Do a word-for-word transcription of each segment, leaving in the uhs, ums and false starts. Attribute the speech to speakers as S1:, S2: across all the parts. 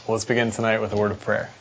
S1: Well, let's begin tonight with a word of prayer.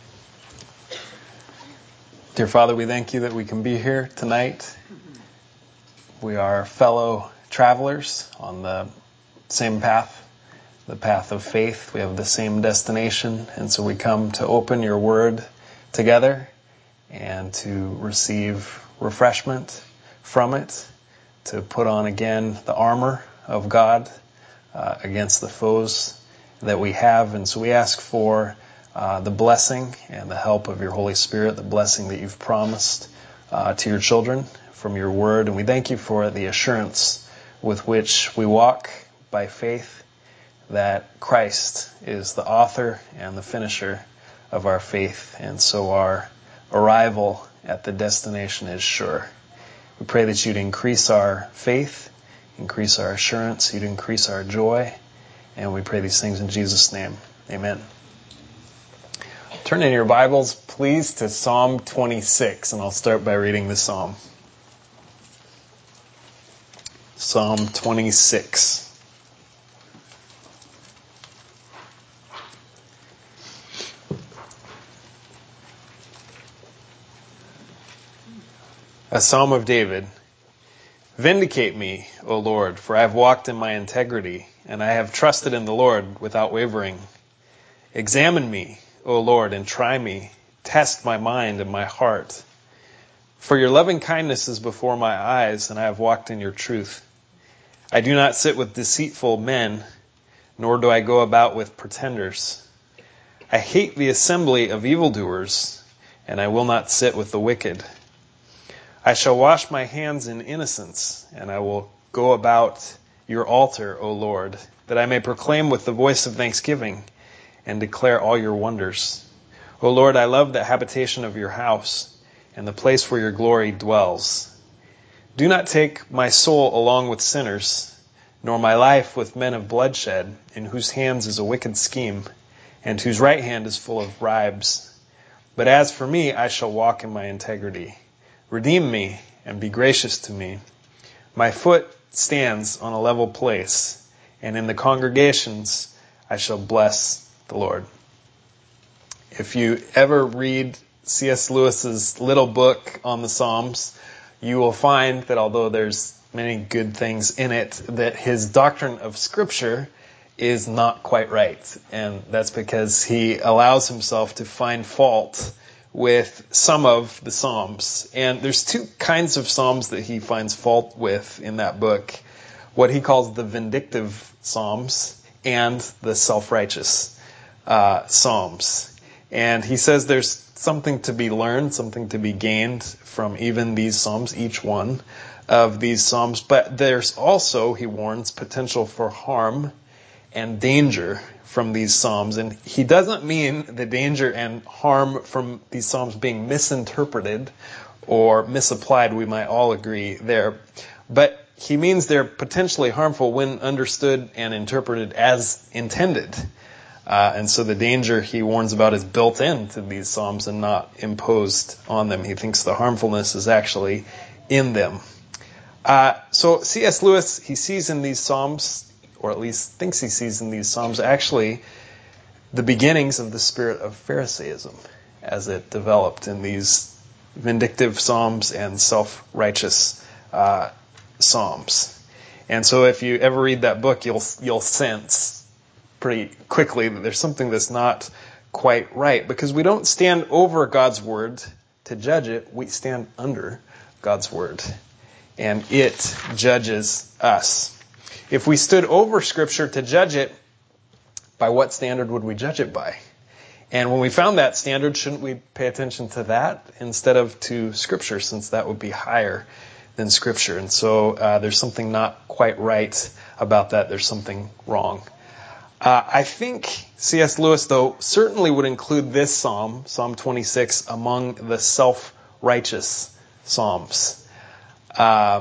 S1: Dear Father, we thank you that we can be here tonight. We are fellow travelers on the same path, the path of faith. We have the same destination, and so we come to open your word together and to receive refreshment from it, to put on again the armor of God uh, against the foes that we have. And so we ask for uh, the blessing and the help of your Holy Spirit, the blessing that you've promised uh, to your children from your word. And we thank you for the assurance with which we walk by faith that Christ is the author and the finisher of our faith. And so our arrival at the destination is sure. We pray that you'd increase our faith, increase our assurance, you'd increase our joy. And we pray these things in Jesus' name. Amen. Turn in your Bibles, please, to Psalm twenty-six, and I'll start by reading the psalm. Psalm twenty-six. A psalm of David. Vindicate me, O Lord, for I have walked in my integrity, and I have trusted in the Lord without wavering. Examine me, O Lord, and try me. Test my mind and my heart. For your loving kindness is before my eyes, and I have walked in your truth. I do not sit with deceitful men, nor do I go about with pretenders. I hate the assembly of evildoers, and I will not sit with the wicked. I shall wash my hands in innocence, and I will go about your altar, O Lord, that I may proclaim with the voice of thanksgiving and declare all your wonders. O Lord, I love the habitation of your house and the place where your glory dwells. Do not take my soul along with sinners, nor my life with men of bloodshed, in whose hands is a wicked scheme, and whose right hand is full of bribes. But as for me, I shall walk in my integrity. Redeem me and be gracious to me. My foot stands on a level place, and in the congregations I shall bless the Lord. If you ever read C S Lewis's little book on the Psalms, you will find that although there's many good things in it, that his doctrine of Scripture is not quite right. And that's because he allows himself to find fault with some of the Psalms. And there's two kinds of Psalms that he finds fault with in that book. What he calls the vindictive Psalms and the self-righteous uh, Psalms. And he says there's something to be learned, something to be gained from even these Psalms, each one of these Psalms. But there's also, he warns, potential for harm and danger from these Psalms. And he doesn't mean the danger and harm from these Psalms being misinterpreted or misapplied. We might all agree there. But he means they're potentially harmful when understood and interpreted as intended. Uh, and so the danger he warns about is built into these Psalms and not imposed on them. He thinks the harmfulness is actually in them. Uh, so C S Lewis, he sees in these Psalms, or at least thinks he sees in these Psalms, actually the beginnings of the spirit of Pharisaism as it developed in these vindictive Psalms and self-righteous uh, Psalms. And so if you ever read that book, you'll you'll sense pretty quickly that there's something that's not quite right, because we don't stand over God's word to judge it, we stand under God's word, and it judges us. If we stood over Scripture to judge it, by what standard would we judge it by? And when we found that standard, shouldn't we pay attention to that instead of to Scripture, since that would be higher than Scripture? And so uh, there's something not quite right about that. There's something wrong. Uh, I think C S Lewis, though, certainly would include this psalm, Psalm twenty-six, among the self-righteous psalms. Uh,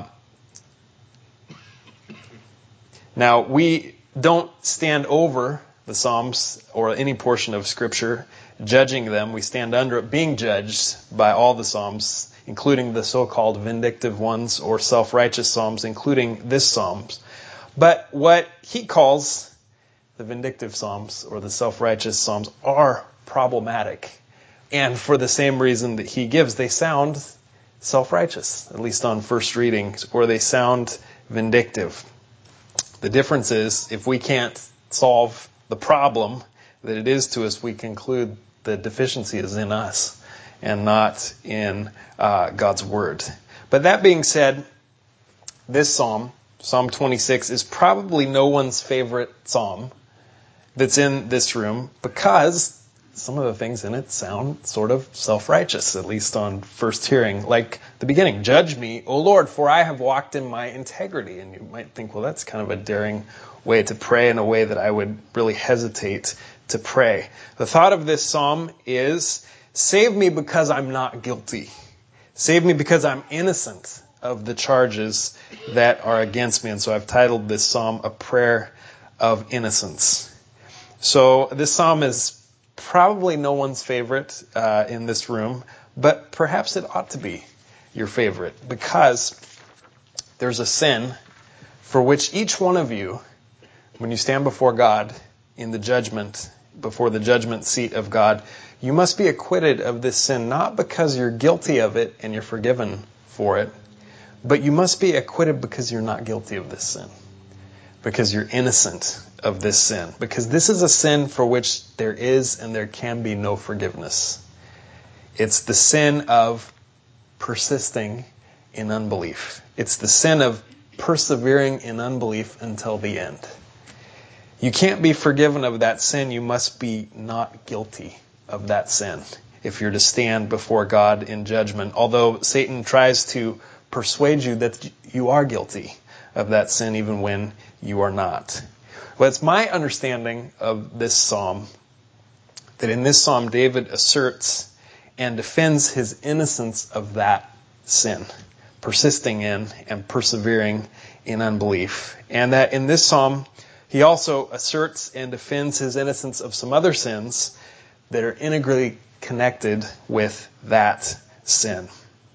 S1: now, we don't stand over the Psalms or any portion of Scripture, judging them. We stand under it, being judged by all the Psalms, including the so-called vindictive ones or self-righteous Psalms, including this Psalms. But what he calls the vindictive psalms or the self-righteous psalms are problematic. And for the same reason that he gives, they sound self-righteous, at least on first reading, or they sound vindictive. The difference is, if we can't solve the problem that it is to us, we conclude the deficiency is in us and not in uh, God's Word. But that being said, this psalm, Psalm twenty-six, is probably no one's favorite psalm that's in this room because some of the things in it sound sort of self-righteous, at least on first hearing. Like the beginning, "Judge me, O Lord, for I have walked in my integrity." And you might think, well, that's kind of a daring way to pray, in a way that I would really hesitate to pray. The thought of this psalm is, save me because I'm not guilty. Save me because I'm innocent of the charges that are against me. And so I've titled this psalm A Prayer of Innocence. So this psalm is probably no one's favorite uh, in this room, but perhaps it ought to be your favorite, because there's a sin for which each one of you, when you stand before God in the judgment, before the judgment seat of God, you must be acquitted of this sin, not because you're guilty of it and you're forgiven for it, but you must be acquitted because you're not guilty of this sin, because you're innocent of this sin, because this is a sin for which there is and there can be no forgiveness. It's the sin of persisting in unbelief. It's the sin of persevering in unbelief until the end. You can't be forgiven of that sin. You must be not guilty of that sin if you're to stand before God in judgment, although Satan tries to persuade you that you are guilty of that sin even when you are not. Well, it's my understanding of this psalm that in this psalm David asserts and defends his innocence of that sin, persisting in and persevering in unbelief. And that in this psalm he also asserts and defends his innocence of some other sins that are integrally connected with that sin.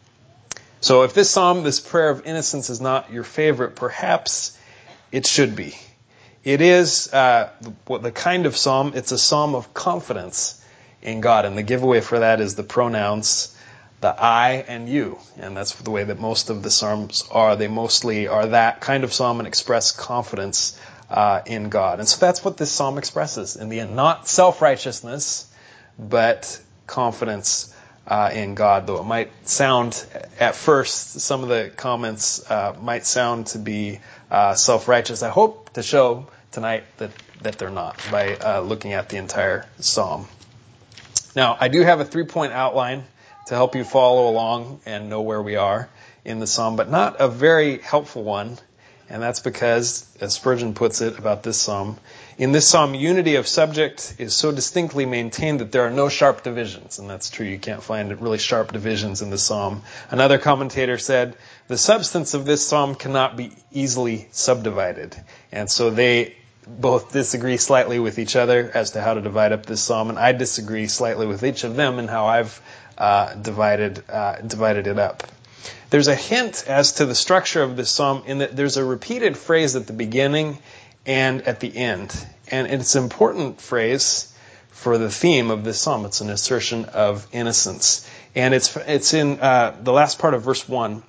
S1: So if this psalm, this prayer of innocence, is not your favorite, perhaps it should be. It is uh, the kind of psalm, it's a psalm of confidence in God. And the giveaway for that is the pronouns, the I and you. And that's the way that most of the psalms are. They mostly are that kind of psalm and express confidence uh, in God. And so that's what this psalm expresses in the end. Not self-righteousness, but confidence Uh, in God, though it might sound, at first, some of the comments uh, might sound to be uh, self-righteous. I hope to show tonight that, that they're not by uh, looking at the entire psalm. Now, I do have a three-point outline to help you follow along and know where we are in the psalm, but not a very helpful one. And that's because, as Spurgeon puts it about this psalm, in this psalm, unity of subject is so distinctly maintained that there are no sharp divisions. And that's true. You can't find really sharp divisions in the psalm. Another commentator said, the substance of this psalm cannot be easily subdivided. And so they both disagree slightly with each other as to how to divide up this psalm. And I disagree slightly with each of them in how I've uh, divided uh, divided it up. There's a hint as to the structure of this psalm in that there's a repeated phrase at the beginning and at the end. And it's an important phrase for the theme of this psalm. It's an assertion of innocence. And it's it's in uh, the last part of verse one.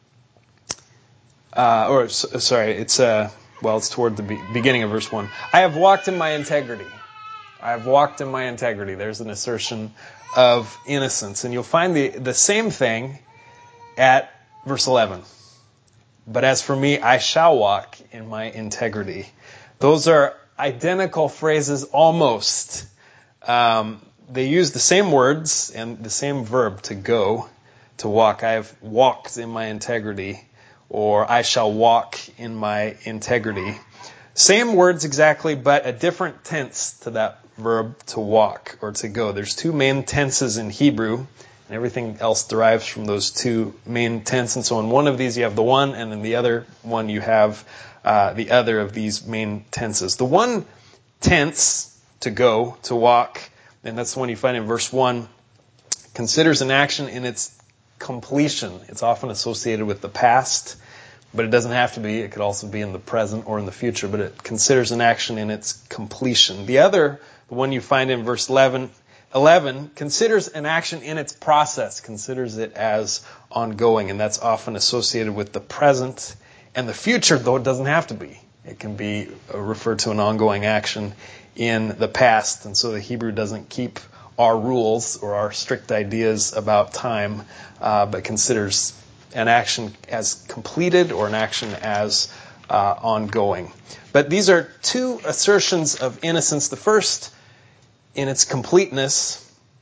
S1: Uh, or, sorry, it's, uh, well, it's toward the be- beginning of verse one. I have walked in my integrity. I have walked in my integrity. There's an assertion of innocence. And you'll find the, the same thing at verse eleven. But as for me, I shall walk in my integrity. Those are identical phrases almost. Um, they use the same words and the same verb, to go, to walk. I have walked in my integrity, or I shall walk in my integrity. Same words exactly, but a different tense to that verb, to walk or to go. There's two main tenses in Hebrew, and everything else derives from those two main tenses. And so in one of these you have the one, and in the other one you have uh, the other of these main tenses. The one tense, to go, to walk, and that's the one you find in verse one, considers an action in its completion. It's often associated with the past, but it doesn't have to be. It could also be in the present or in the future, but it considers an action in its completion. The other, the one you find in verse eleven, eleven, considers an action in its process, considers it as ongoing, and that's often associated with the present and the future, though it doesn't have to be. It can be referred to an ongoing action in the past, and so the Hebrew doesn't keep our rules or our strict ideas about time, uh, but considers an action as completed or an action as uh, ongoing. But these are two assertions of innocence. The first in its completeness,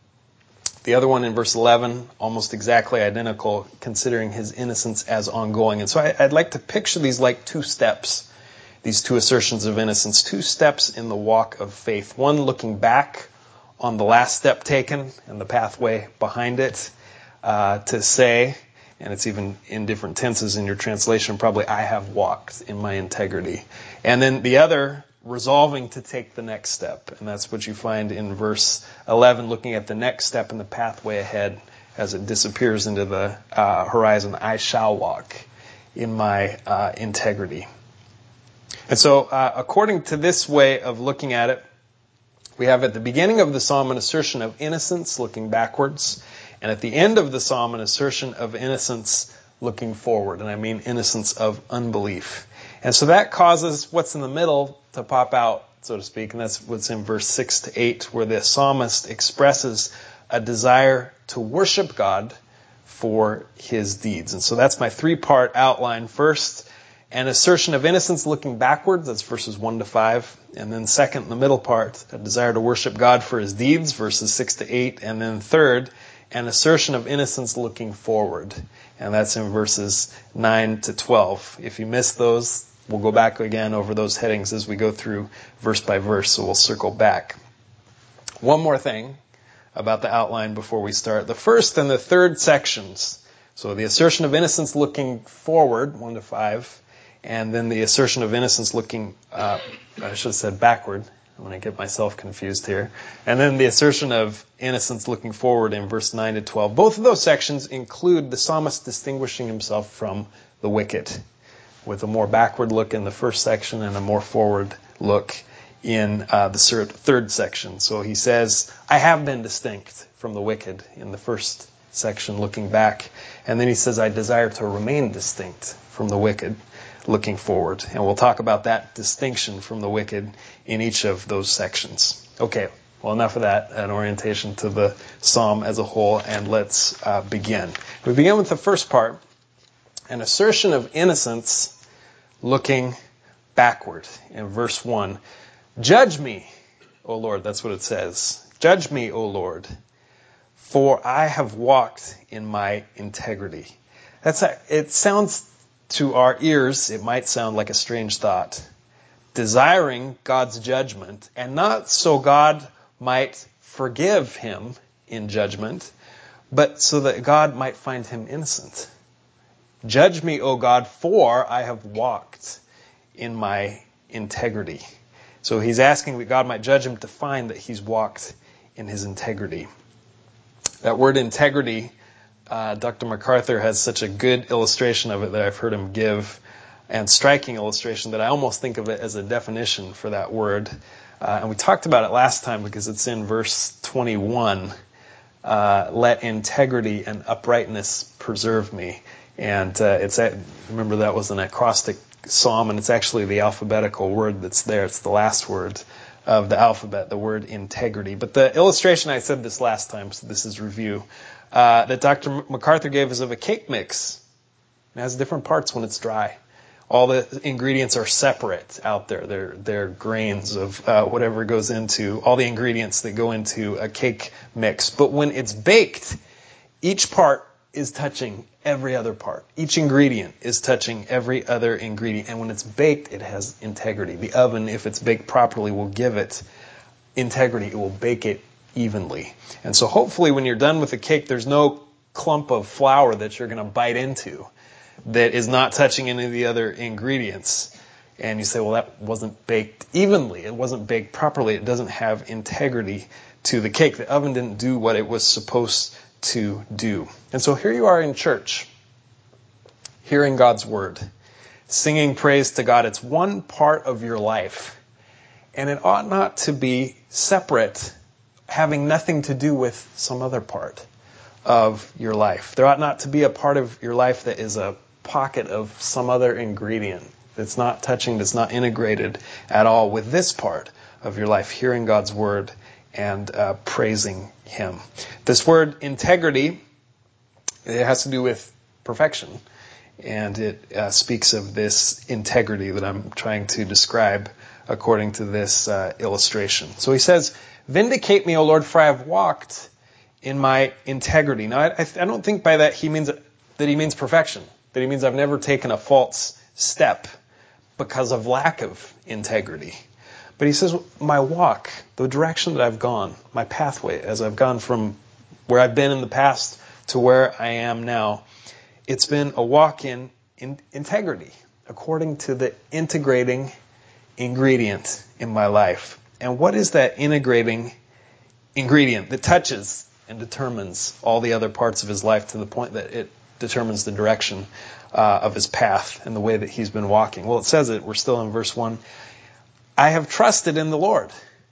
S1: the other one in verse eleven, almost exactly identical, considering his innocence as ongoing. And so I, I'd like to picture these like two steps, these two assertions of innocence, two steps in the walk of faith. One looking back on the last step taken and the pathway behind it, uh, to say, and it's even in different tenses in your translation, probably, I have walked in my integrity. And then the other, resolving to take the next step. And that's what you find in verse eleven, looking at the next step in the pathway ahead as it disappears into the uh, horizon. I shall walk in my uh, integrity. And so, uh, according to this way of looking at it, we have at the beginning of the psalm an assertion of innocence looking backwards, and at the end of the psalm an assertion of innocence looking forward, and I mean innocence of unbelief. And so that causes what's in the middle to pop out, so to speak, and that's what's in verse six to eight, where the psalmist expresses a desire to worship God for his deeds. And so that's my three-part outline. First, an assertion of innocence looking backwards, that's verses one to five. And then second, in the middle part, a desire to worship God for his deeds, verses six to eight. And then third, an assertion of innocence looking forward. And that's in verses nine to twelve. If you missed those, we'll go back again over those headings as we go through verse by verse, so we'll circle back. One more thing about the outline before we start. The first and the third sections, so the assertion of innocence looking forward, one to five, and then the assertion of innocence looking, uh, I should have said backward. I'm going to get myself confused here. And then the assertion of innocence looking forward in verse nine to twelve. Both of those sections include the psalmist distinguishing himself from the wicked, with a more backward look in the first section and a more forward look in uh, the third section. So he says, I have been distinct from the wicked in the first section, looking back. And then he says, I desire to remain distinct from the wicked, looking forward. And we'll talk about that distinction from the wicked in each of those sections. Okay, well, enough of that, an orientation to the psalm as a whole, and let's uh, begin. We begin with the first part, an assertion of innocence looking backward. In verse one, judge me, O Lord, that's what it says. Judge me, O Lord, for I have walked in my integrity. That's a, it sounds to our ears, it might sound like a strange thought. Desiring God's judgment, and not so God might forgive him in judgment, but so that God might find him innocent. Judge me, O God, for I have walked in my integrity. So he's asking that God might judge him to find that he's walked in his integrity. That word integrity, Uh, Doctor MacArthur has such a good illustration of it that I've heard him give, and striking illustration that I almost think of it as a definition for that word. Uh, and we talked about it last time because it's in verse twenty-one. Uh, Let integrity and uprightness preserve me. And uh, it's at, remember that was an acrostic psalm, and it's actually the alphabetical word that's there. It's the last word of the alphabet, the word integrity. But the illustration, I said this last time, so this is review, Uh, that Doctor MacArthur gave is of a cake mix. It has different parts when it's dry. All the ingredients are separate out there. They're, they're grains of uh, whatever goes into, all the ingredients that go into a cake mix. But when it's baked, each part is touching every other part. Each ingredient is touching every other ingredient. And when it's baked, it has integrity. The oven, if it's baked properly, will give it integrity. It will bake it evenly. And so hopefully when you're done with the cake, there's no clump of flour that you're going to bite into that is not touching any of the other ingredients. And you say, well, that wasn't baked evenly. It wasn't baked properly. It doesn't have integrity to the cake. The oven didn't do what it was supposed to do. And so here you are in church, hearing God's word. singing praise to God. It's one part of your life. And it ought not to be separate, having nothing to do with some other part of your life. There ought not to be a part of your life that is a pocket of some other ingredient that's not touching, that's not integrated at all with this part of your life, hearing God's word and uh, praising Him. This word integrity, it has to do with perfection. And it uh, speaks of this integrity that I'm trying to describe according to this uh, illustration. So he says, "Vindicate me, O Lord, for I have walked in my integrity." Now, I, I don't think by that he means that he means perfection. That he means I've never taken a false step because of lack of integrity. But he says, my walk, the direction that I've gone, my pathway, as I've gone from where I've been in the past to where I am now, it's been a walk in, in integrity, according to the integrating ingredient in my life. And what is that integrating ingredient that touches and determines all the other parts of his life to the point that it determines the direction uh, of his path and the way that he's been walking? Well, it says it. We're still in verse one. I have trusted in the Lord.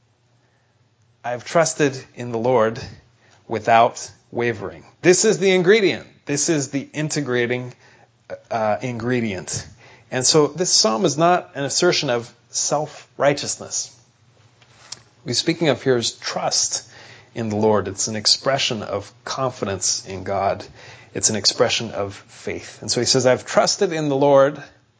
S1: I have trusted in the Lord without wavering. This is the ingredient. This is the integrating uh, ingredient. And so this psalm is not an assertion of self-righteousness. What he's speaking of here is trust in the Lord. It's an expression of confidence in God. It's an expression of faith. And so he says, I've trusted in the Lord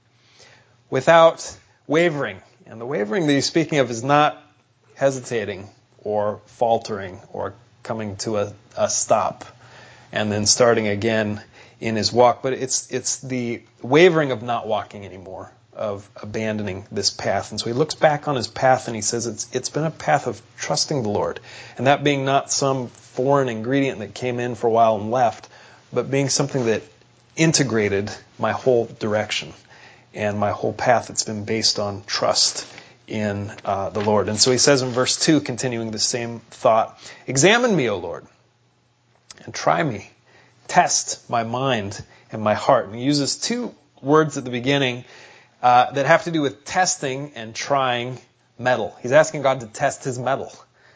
S1: without wavering. And the wavering that he's speaking of is not hesitating or faltering or coming to a, a stop and then starting again in his walk. But it's it's the wavering of not walking anymore, of abandoning this path. And so he looks back on his path and he says it's it's been a path of trusting the Lord. And that being not some foreign ingredient that came in for a while and left, but being something that integrated my whole direction and my whole path. It's been based on trust in uh, the Lord. And so he says in verse two, continuing the same thought, examine me, O Lord, and try me. Test my mind and my heart. And he uses two words at the beginning uh, that have to do with testing and trying metal. He's asking God to test his metal.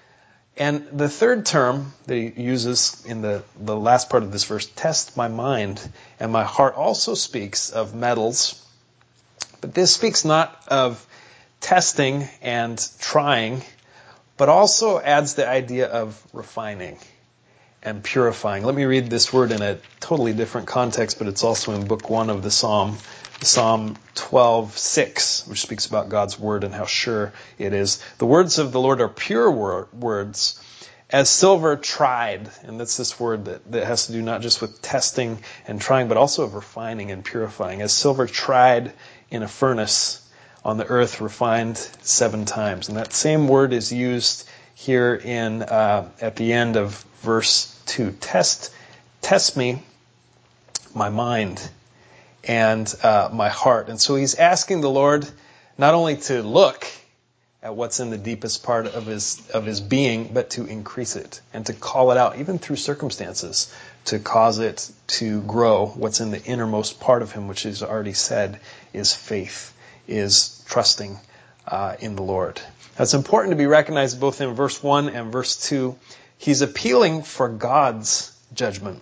S1: And the third term that he uses in the, the last part of this verse, test my mind and my heart, also speaks of metals. But this speaks not of testing and trying, but also adds the idea of refining and purifying. Let me read this word in a totally different context, but it's also in book one of the Psalm, Psalm twelve six, which speaks about God's word and how sure it is. The words of the Lord are pure wor- words, as silver tried. And that's this word that, that has to do not just with testing and trying, but also of refining and purifying. As silver tried in a furnace on the earth, refined seven times. And that same word is used here in uh, at the end of verse two. Test, test me, my mind, and uh, my heart. And so he's asking the Lord not only to look at what's in the deepest part of his of his being, but to increase it and to call it out, even through circumstances, to cause it to grow what's in the innermost part of him, which he's already said is faith, is trusting uh, in the Lord. Now, it's important to be recognized both in verse one and verse two. He's appealing for God's judgment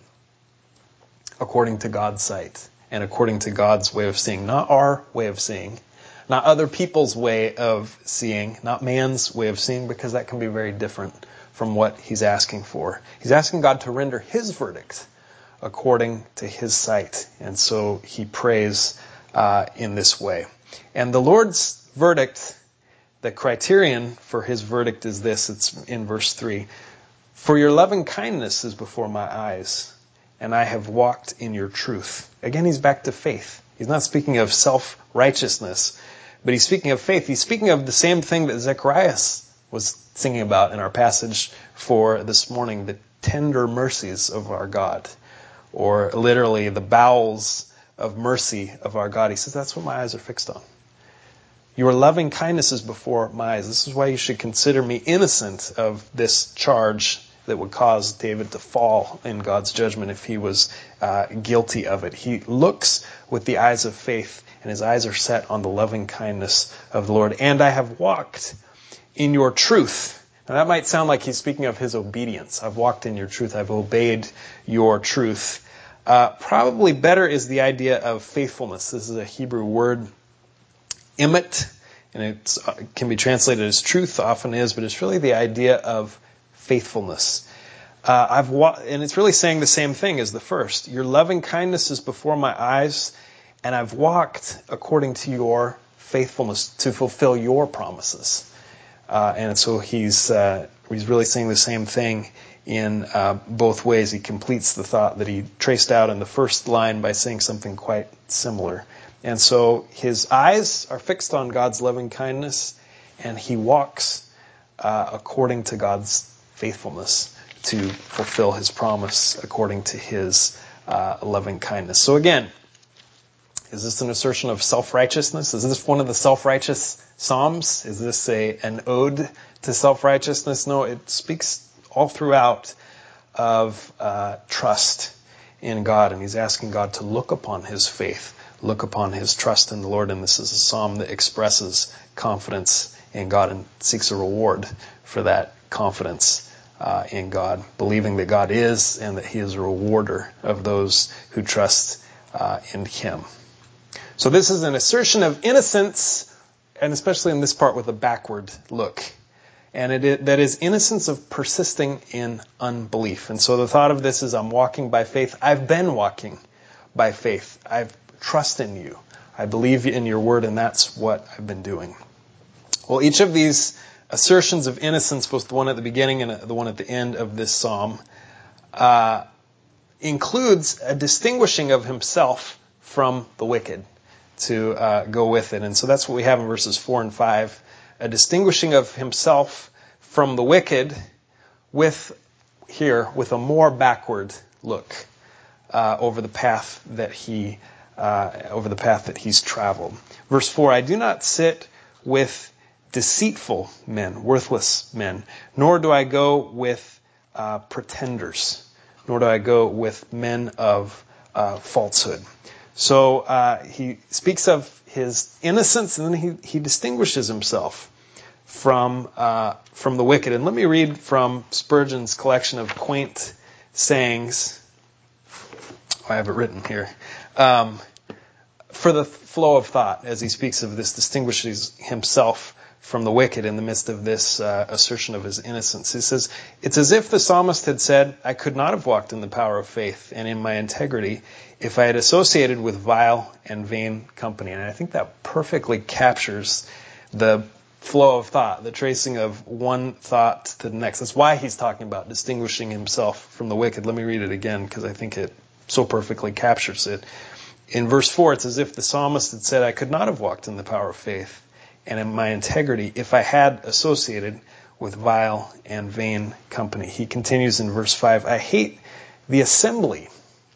S1: according to God's sight and according to God's way of seeing, not our way of seeing, not other people's way of seeing, not man's way of seeing, because that can be very different from what he's asking for. He's asking God to render his verdict according to his sight. And so he prays uh, in this way. And the Lord's verdict, the criterion for his verdict is this. It's in verse three. For your loving kindness is before my eyes, and I have walked in your truth. Again, he's back to faith. He's not speaking of self-righteousness, but he's speaking of faith. He's speaking of the same thing that Zechariah was singing about in our passage for this morning, the tender mercies of our God, or literally the bowels of mercy of our God. He says, that's what my eyes are fixed on. Your loving kindness is before my eyes. This is why you should consider me innocent of this charge that would cause David to fall in God's judgment if he was uh, guilty of it. He looks with the eyes of faith, and his eyes are set on the loving kindness of the Lord. And I have walked in your truth. Now that might sound like he's speaking of his obedience. I've walked in your truth. I've obeyed your truth. Uh, probably better is the idea of faithfulness. This is a Hebrew word, emet, and it uh, can be translated as truth, often is, but it's really the idea of faithfulness. Uh, I've wa- and it's really saying the same thing as the first. Your loving kindness is before my eyes, and I've walked according to your faithfulness to fulfill your promises. Uh, and so he's uh, he's really saying the same thing in uh, both ways. He completes the thought that he traced out in the first line by saying something quite similar. And so his eyes are fixed on God's loving kindness, and he walks uh, according to God's faithfulness to fulfill his promise according to his uh, loving kindness. So again, is this an assertion of self-righteousness? Is this one of the self-righteous psalms? Is this a an ode to self-righteousness? No, it speaks all throughout of uh, trust in God, and he's asking God to look upon his faith, look upon his trust in the Lord, and this is a psalm that expresses confidence in God and seeks a reward for that confidence uh, in God, believing that God is and that he is a rewarder of those who trust uh, in him. So this is an assertion of innocence, and especially in this part with a backward look. And it is, that is innocence of persisting in unbelief. And so the thought of this is, I'm walking by faith. I've been walking by faith. I trust in you. I believe in your word, and that's what I've been doing. Well, each of these assertions of innocence, both the one at the beginning and the one at the end of this psalm, uh, includes a distinguishing of himself from the wicked to uh, go with it. And so that's what we have in verses four and five. A distinguishing of himself from the wicked with, here, with a more backward look uh, over the path that he, uh, over the path that he's traveled. Verse four, I do not sit with deceitful men, worthless men, nor do I go with uh, pretenders, nor do I go with men of uh, falsehood. So uh, he speaks of his innocence, and then he, he distinguishes himself from uh, from the wicked. And let me read from Spurgeon's collection of quaint sayings. Oh, I have it written here. Um, for the flow of thought, as he speaks of this, distinguishes himself from the wicked in the midst of this uh, assertion of his innocence. He says, it's as if the psalmist had said, I could not have walked in the power of faith and in my integrity if I had associated with vile and vain company. And I think that perfectly captures the flow of thought, the tracing of one thought to the next. That's why he's talking about distinguishing himself from the wicked. Let me read it again, because I think it so perfectly captures it. In verse four, it's as if the psalmist had said, I could not have walked in the power of faith and in my integrity if I had associated with vile and vain company. He continues in verse five, I hate the assembly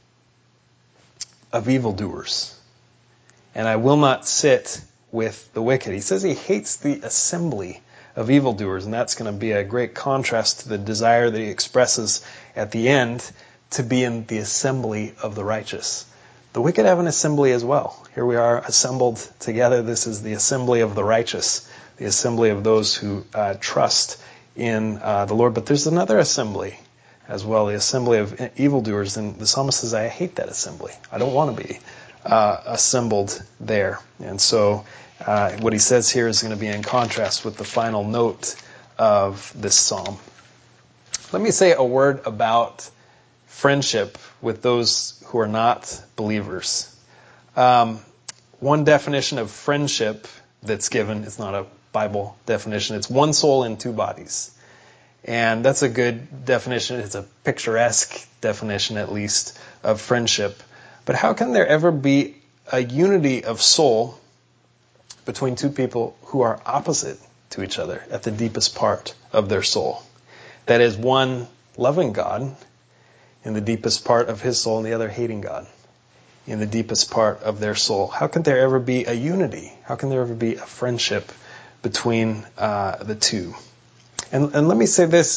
S1: of evildoers, and I will not sit with the wicked. He says he hates the assembly of evildoers, and that's going to be a great contrast to the desire that he expresses at the end to be in the assembly of the righteous. The wicked have an assembly as well. Here we are assembled together. This is the assembly of the righteous, the assembly of those who uh, trust in uh, the Lord. But there's another assembly as well, the assembly of evildoers. And the psalmist says, I hate that assembly. I don't want to be uh, assembled there. And so uh, what he says here is going to be in contrast with the final note of this psalm. Let me say a word about friendship with those who are not believers. Um, one definition of friendship that's given is not a Bible definition. It's one soul in two bodies. And that's a good definition. It's a picturesque definition, at least, of friendship. But how can there ever be a unity of soul between two people who are opposite to each other at the deepest part of their soul? That is, one loving God in the deepest part of his soul and the other hating God in the deepest part of their soul. How can there ever be a unity? How can there ever be a friendship between uh, the two? And, and let me say this,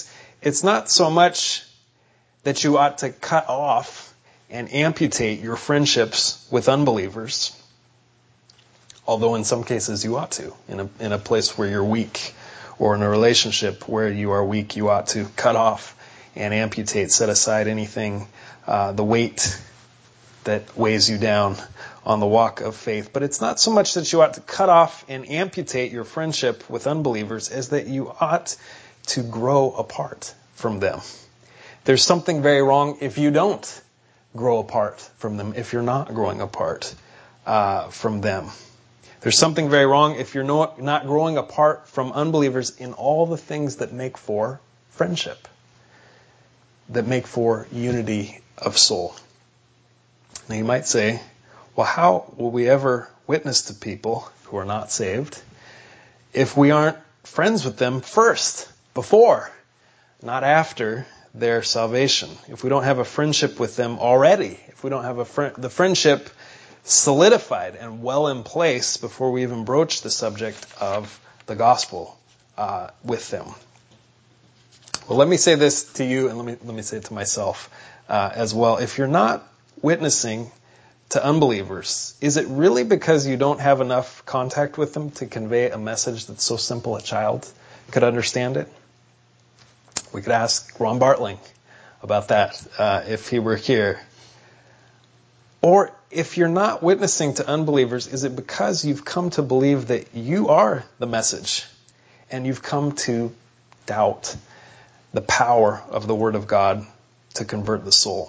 S1: it's not so much that you ought to cut off and amputate your friendships with unbelievers, although in some cases you ought to. In a, in a place where you're weak, or in a relationship where you are weak, you ought to cut off and amputate, set aside anything, uh, the weight that weighs you down on the walk of faith. But it's not so much that you ought to cut off and amputate your friendship with unbelievers as that you ought to grow apart from them. There's something very wrong if you don't grow apart from them, if you're not growing apart uh, from them. There's something very wrong if you're not, not growing apart from unbelievers in all the things that make for friendship, that make for unity of soul. Now you might say, well, how will we ever witness to people who are not saved if we aren't friends with them first, before, not after their salvation? If we don't have a friendship with them already, if we don't have a fr- the friendship solidified and well in place before we even broach the subject of the gospel uh, with them. Well, let me say this to you, and let me let me say it to myself uh, as well. If you're not witnessing to unbelievers, is it really because you don't have enough contact with them to convey a message that's so simple a child could understand it? We could ask Ron Bartling about that uh, if he were here. Or if you're not witnessing to unbelievers, is it because you've come to believe that you are the message and you've come to doubt the power of the Word of God to convert the soul?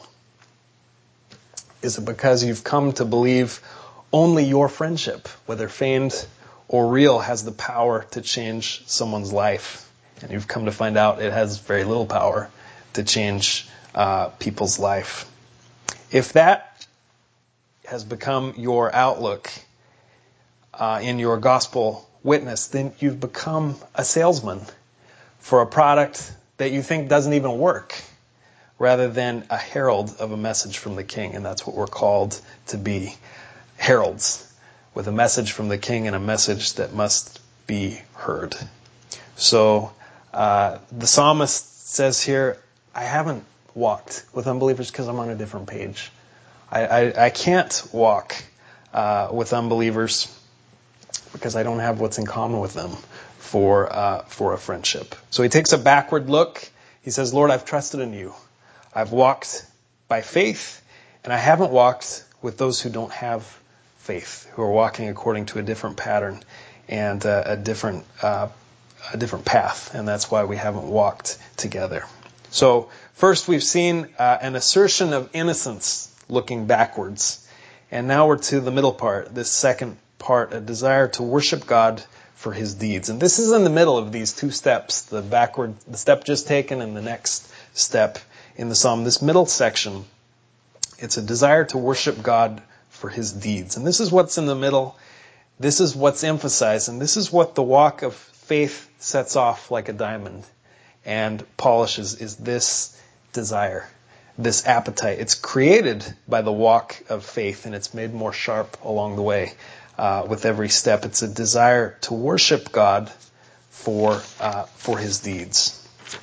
S1: Is it because you've come to believe only your friendship, whether feigned or real, has the power to change someone's life? And you've come to find out it has very little power to change uh, people's life. If that has become your outlook uh, in your gospel witness, then you've become a salesman for a product that you think doesn't even work, rather than a herald of a message from the King. And that's what we're called to be, heralds, with a message from the King and a message that must be heard. So uh, the psalmist says here, I haven't walked with unbelievers because I'm on a different page. I, I, I can't walk uh, with unbelievers because I don't have what's in common with them for uh, for a friendship. So he takes a backward look. He says, Lord, I've trusted in you. I've walked by faith, and I haven't walked with those who don't have faith, who are walking according to a different pattern and uh, a different uh, a different path, and that's why we haven't walked together. So first we've seen uh, an assertion of innocence looking backwards, and now we're to the middle part, this second part, a desire to worship God for his deeds. And this is in the middle of these two steps, the backward, the step just taken and the next step in the psalm. This middle section, it's a desire to worship God for his deeds. And this is what's in the middle. This is what's emphasized, and this is what the walk of faith sets off like a diamond and polishes, is this desire, this appetite. It's created by the walk of faith, and it's made more sharp along the way uh, with every step. It's a desire to worship God for uh, for his deeds.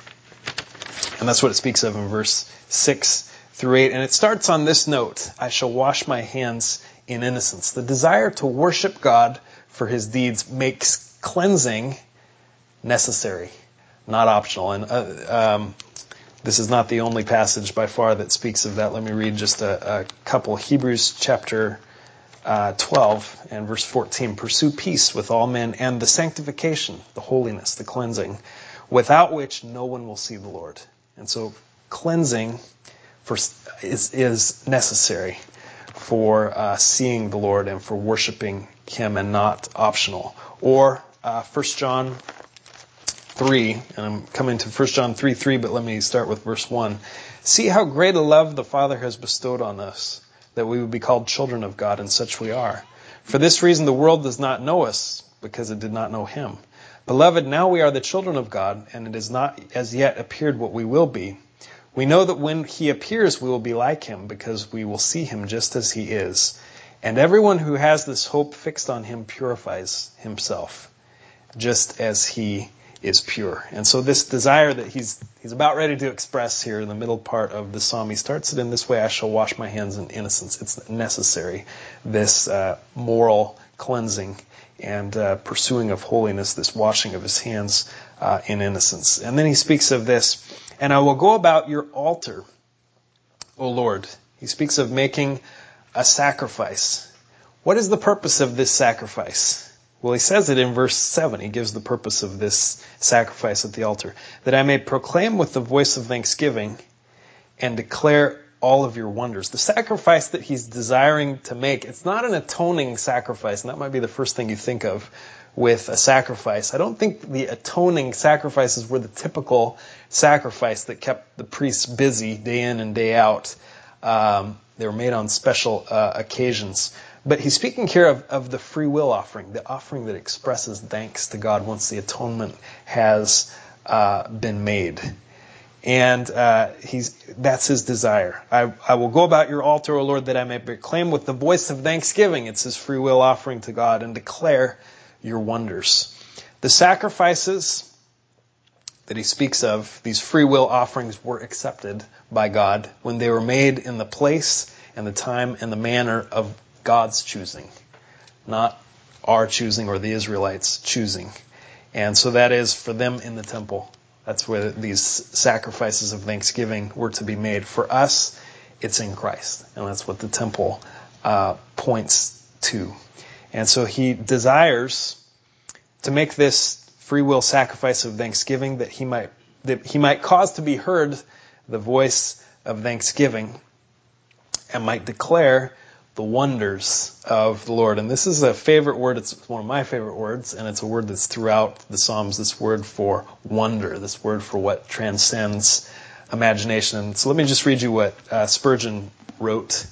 S1: And that's what it speaks of in verse six through eight. And it starts on this note, I shall wash my hands in innocence. The desire to worship God for his deeds makes cleansing necessary, not optional. And uh, um, this is not the only passage by far that speaks of that. Let me read just a, a couple. Hebrews chapter uh, twelve and verse fourteen. Pursue peace with all men and the sanctification, the holiness, the cleansing, without which no one will see the Lord. And so cleansing for, is, is necessary for uh, seeing the Lord and for worshiping him, and not optional. Or uh, First John three, and I'm coming to First John three three, but let me start with verse one. See how great a love the Father has bestowed on us, that we would be called children of God, and such we are. For this reason the world does not know us, because it did not know him. Beloved, now we are the children of God, and it has not as yet appeared what we will be. We know that when he appears we will be like him, because we will see him just as he is. And everyone who has this hope fixed on him purifies himself, just as he is pure. And so this desire that he's he's about ready to express here in the middle part of the psalm, he starts it in this way: I shall wash my hands in innocence. It's necessary, this uh, moral cleansing and uh, pursuing of holiness, this washing of his hands uh, in innocence. And then he speaks of this, and I will go about your altar, O Lord. He speaks of making a sacrifice. What is the purpose of this sacrifice? Well, he says it in verse seven. He gives the purpose of this sacrifice at the altar. That I may proclaim with the voice of thanksgiving and declare all of your wonders. The sacrifice that he's desiring to make, it's not an atoning sacrifice, and that might be the first thing you think of with a sacrifice. I don't think the atoning sacrifices were the typical sacrifice that kept the priests busy day in and day out. Um, they were made on special uh, occasions. But he's speaking here of, of the free will offering, the offering that expresses thanks to God once the atonement has uh, been made. And uh, he's that's his desire. I, I will go about your altar, O Lord, that I may proclaim with the voice of thanksgiving. It's his free will offering to God, and declare your wonders. The sacrifices that he speaks of, these free will offerings, were accepted by God when they were made in the place and the time and the manner of God's choosing, not our choosing or the Israelites' choosing. And so that is for them in the temple. That's where these sacrifices of thanksgiving were to be made. For us, it's in Christ. And that's what the temple uh, points to. And so he desires to make this free will sacrifice of thanksgiving that he might that he might cause to be heard the voice of thanksgiving and might declare the wonders of the Lord. And this is a favorite word. It's one of my favorite words, and it's a word that's throughout the Psalms, this word for wonder, this word for what transcends imagination. And so let me just read you what uh, Spurgeon wrote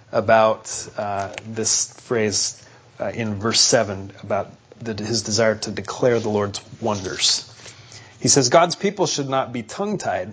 S1: about uh, this phrase uh, in verse seven, about the, his desire to declare the Lord's wonders. He says, God's people should not be tongue-tied.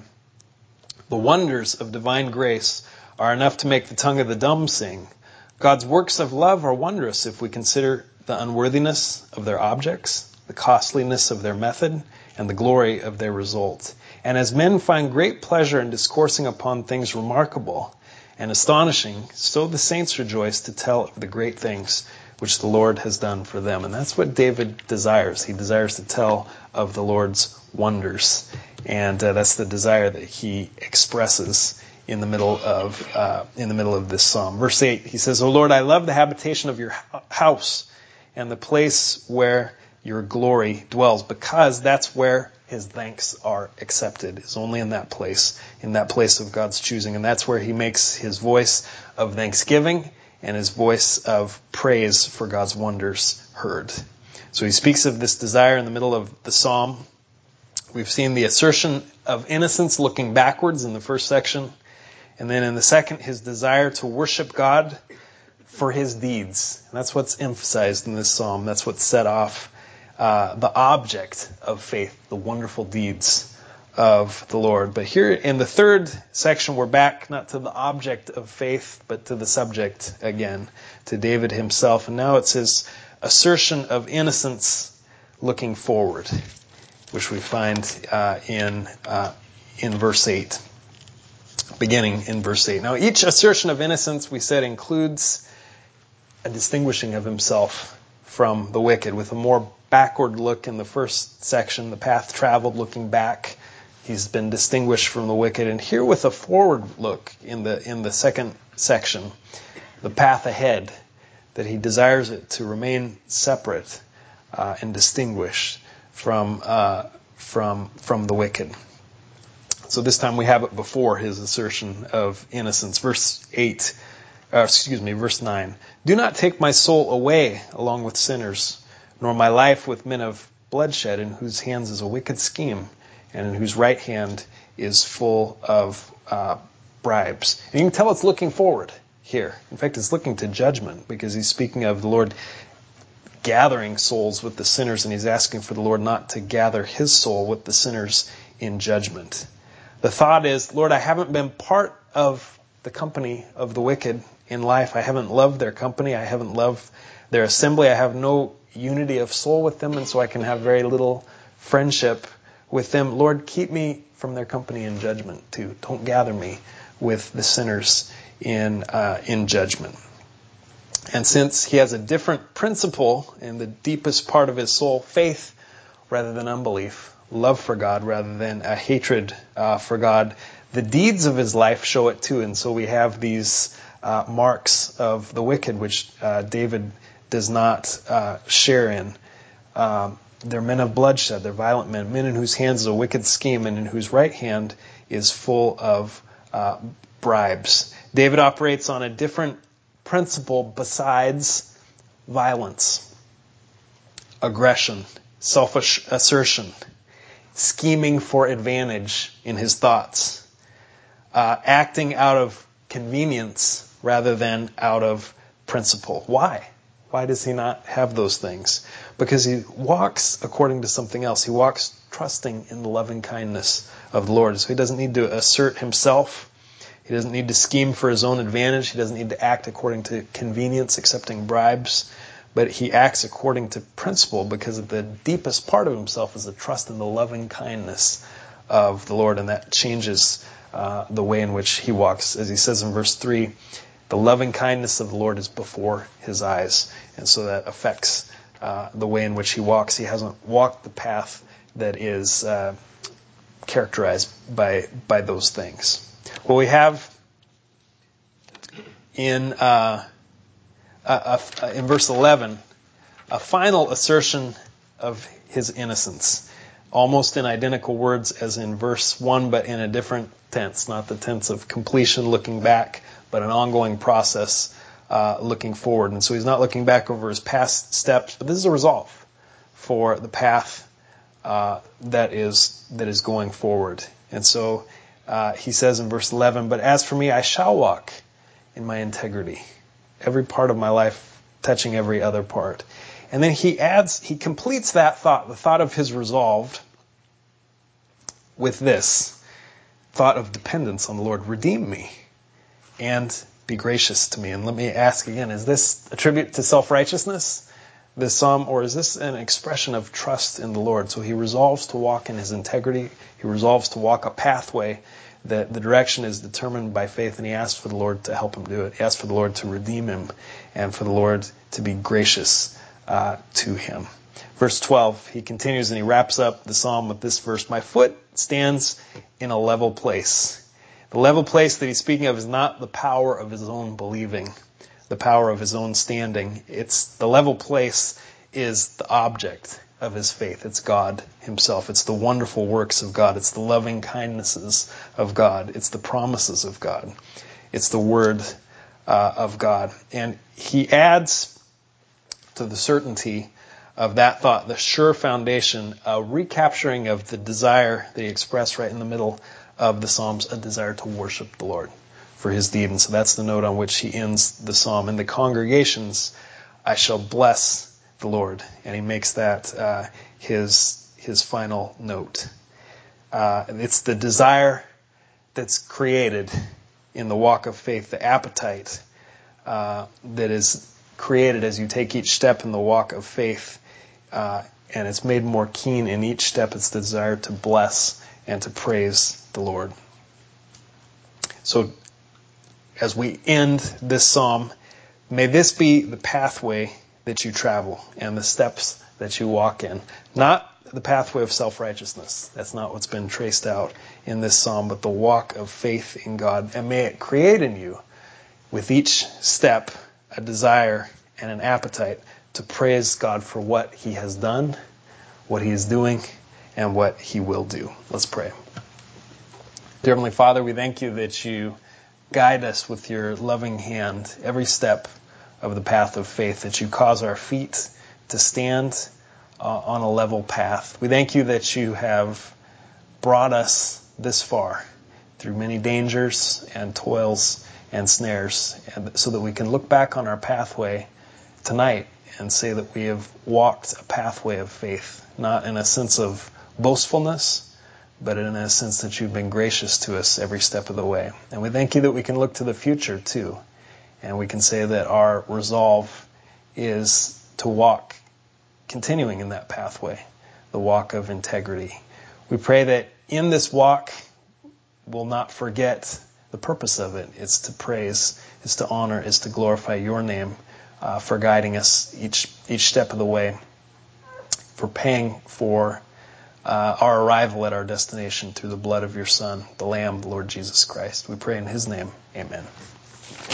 S1: The wonders of divine grace are enough to make the tongue of the dumb sing. God's works of love are wondrous if we consider the unworthiness of their objects, the costliness of their method, and the glory of their result. And as men find great pleasure in discoursing upon things remarkable and astonishing, so the saints rejoice to tell of the great things which the Lord has done for them. And that's what David desires. He desires to tell of the Lord's wonders. And uh, that's the desire that he expresses in the middle of uh, in the middle of this psalm. Verse eight, he says, O Lord, I love the habitation of your house and the place where your glory dwells, because that's where his thanks are accepted, is only in that place, in that place of God's choosing. And that's where he makes his voice of thanksgiving and his voice of praise for God's wonders heard. So he speaks of this desire in the middle of the psalm. We've seen the assertion of innocence looking backwards in the first section. And then in the second, his desire to worship God for his deeds. And that's what's emphasized in this psalm. That's what's set off uh, the object of faith, the wonderful deeds of the Lord. But here in the third section, we're back not to the object of faith, but to the subject again, to David himself. And now it's his assertion of innocence looking forward, which we find uh, in uh, in verse eight. Beginning in verse eight. Now, each assertion of innocence, we said, includes a distinguishing of himself from the wicked, with a more backward look in the first section, the path traveled looking back. He's been distinguished from the wicked. And here with a forward look in the in the second section, the path ahead, that he desires it to remain separate uh, and distinguished from uh, from from the wicked. So this time we have it before his assertion of innocence. Verse eight, uh, excuse me, verse nine. Do not take my soul away along with sinners, nor my life with men of bloodshed, in whose hands is a wicked scheme, and in whose right hand is full of uh, bribes. And you can tell it's looking forward here. In fact, it's looking to judgment, because he's speaking of the Lord gathering souls with the sinners, and he's asking for the Lord not to gather his soul with the sinners in judgment. The thought is, Lord, I haven't been part of the company of the wicked in life. I haven't loved their company. I haven't loved their assembly. I have no unity of soul with them, and so I can have very little friendship with them. Lord, keep me from their company in judgment too. Don't gather me with the sinners in uh, in judgment. And since he has a different principle in the deepest part of his soul, faith rather than unbelief, love for God rather than a hatred uh, for God, the deeds of his life show it too. And so we have these uh, marks of the wicked, which uh, David does not uh, share in. Um, they're men of bloodshed, they're violent men, men in whose hands is a wicked scheme and in whose right hand is full of uh, bribes. David operates on a different principle besides violence, aggression, self-assertion, scheming for advantage in his thoughts, uh, acting out of convenience rather than out of principle. Why? Why does he not have those things? Because he walks according to something else. He walks trusting in the loving kindness of the Lord. So he doesn't need to assert himself. He doesn't need to scheme for his own advantage. He doesn't need to act according to convenience, accepting bribes. But he acts according to principle because the deepest part of himself is a trust in the loving kindness of the Lord. And that changes uh, the way in which he walks. As he says in verse three, the loving kindness of the Lord is before his eyes. And so that affects uh, the way in which he walks. He hasn't walked the path that is uh, characterized by by those things. Well, we have in uh, a, a, in verse eleven a final assertion of his innocence, almost in identical words as in verse one, but in a different tense, not the tense of completion, looking back, but an ongoing process uh, looking forward. And so he's not looking back over his past steps, but this is a resolve for the path uh, that is that is going forward. And so Uh, he says in verse eleven, but as for me, I shall walk in my integrity, every part of my life touching every other part. And then he adds, he completes that thought, the thought of his resolve, with this thought of dependence on the Lord. Redeem me and be gracious to me. And let me ask again, is this a tribute to self-righteousness, this psalm, or is this an expression of trust in the Lord? So he resolves to walk in his integrity. He resolves to walk a pathway that the direction is determined by faith, and he asks for the Lord to help him do it. He asks for the Lord to redeem him and for the Lord to be gracious uh, to him. Verse twelve, he continues and he wraps up the psalm with this verse, my foot stands in a level place. The level place that he's speaking of is not the power of his own believing, the power of his own standing. It's the level place is the object of his faith. It's God himself. It's the wonderful works of God. It's the loving kindnesses of God. It's the promises of God. It's the word uh, of God. And he adds to the certainty of that thought, the sure foundation, a recapturing of the desire that he expressed right in the middle of the Psalms, a desire to worship the Lord for his deed. And so that's the note on which he ends the psalm. In the congregations, I shall bless the Lord. And he makes that uh, his his final note. Uh, it's the desire that's created in the walk of faith, the appetite uh, that is created as you take each step in the walk of faith. Uh, and it's made more keen in each step. It's the desire to bless and to praise the Lord. So as we end this psalm, may this be the pathway that you travel and the steps that you walk in. Not the pathway of self-righteousness. That's not what's been traced out in this psalm, but the walk of faith in God. And may it create in you, with each step, a desire and an appetite to praise God for what he has done, what he is doing, and what he will do. Let's pray. Dear Heavenly Father, we thank you that you guide us with your loving hand every step of the path of faith, that you cause our feet to stand uh, on a level path. We thank you that you have brought us this far through many dangers and toils and snares, and so that we can look back on our pathway tonight and say that we have walked a pathway of faith, not in a sense of boastfulness, but in a sense that you've been gracious to us every step of the way. And we thank you that we can look to the future too, and we can say that our resolve is to walk continuing in that pathway, the walk of integrity. We pray that in this walk, we'll not forget the purpose of it. It's to praise, it's to honor, it's to glorify your name uh, for guiding us each each step of the way, for paying for uh, our arrival at our destination through the blood of your Son, the Lamb, the Lord Jesus Christ. We pray in his name. Amen.